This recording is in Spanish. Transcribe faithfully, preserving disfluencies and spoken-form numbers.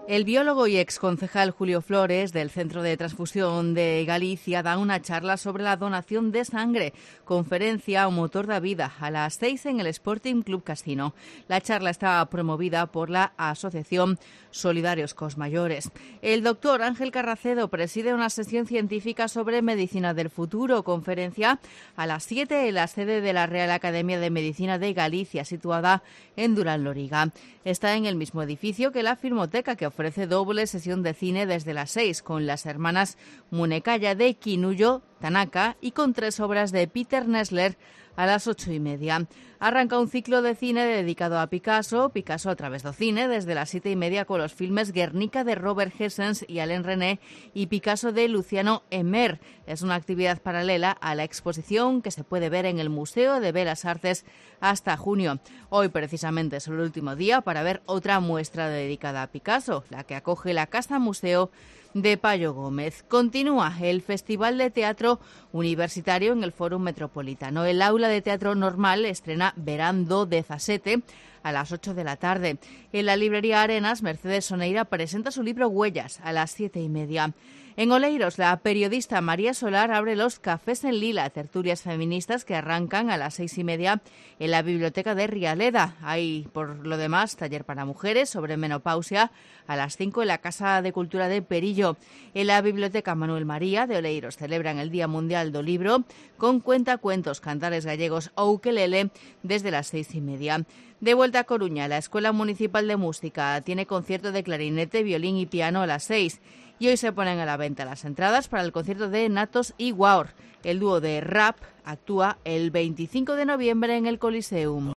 El biólogo y exconcejal Julio Flores, del Centro de Transfusión de Galicia, da una charla sobre la donación de sangre, conferencia O Motor da Vida, a las seis en el Sporting Club Casino. La charla está promovida por la Asociación Solidarios Cos Mayores. El doctor Ángel Carracedo preside una sesión científica sobre medicina del futuro, conferencia a las siete en la sede de la Real Academia de Medicina de Galicia, situada en Durán Loriga. Está en el mismo edificio que la Filmoteca, que ofrece doble sesión de cine desde las seis, con las hermanas Munekaya de Kinuyo Tanaka y con tres obras de Peter Nessler a las ocho y media. Arranca un ciclo de cine dedicado a Picasso, Picasso a través do cine, desde las siete y media con los filmes Guernica de Robert Hessens y Alain René y Picasso de Luciano Emer. Es una actividad paralela a la exposición que se puede ver en el Museo de Belas Artes hasta junio. Hoy precisamente es el último día para ver otra muestra dedicada a Picasso, la que acoge la Casa Museo de Payo Gómez. Continúa el Festival de Teatro Universitario en el Fórum Metropolitano. El aula de teatro normal estrena Verando dezasete a las ocho de la tarde. En la librería Arenas, Mercedes Soneira presenta su libro Huellas a las siete y media. En Oleiros, la periodista María Solar abre los Cafés en Lila, tertulias feministas que arrancan a las seis y media en la biblioteca de Rialeda. Hay, por lo demás, taller para mujeres sobre menopausia a las cinco en la Casa de Cultura de Perillo. En la biblioteca Manuel María de Oleiros celebran el Día Mundial do Libro con cuentacuentos, cantares gallegos o ukelele desde las seis y media. De vuelta a Coruña, la Escuela Municipal de Música tiene concierto de clarinete, violín y piano a las seis. Y hoy se ponen a la venta las entradas para el concierto de Natos y Guaor. El dúo de rap actúa el veinticinco de noviembre en el Coliseum.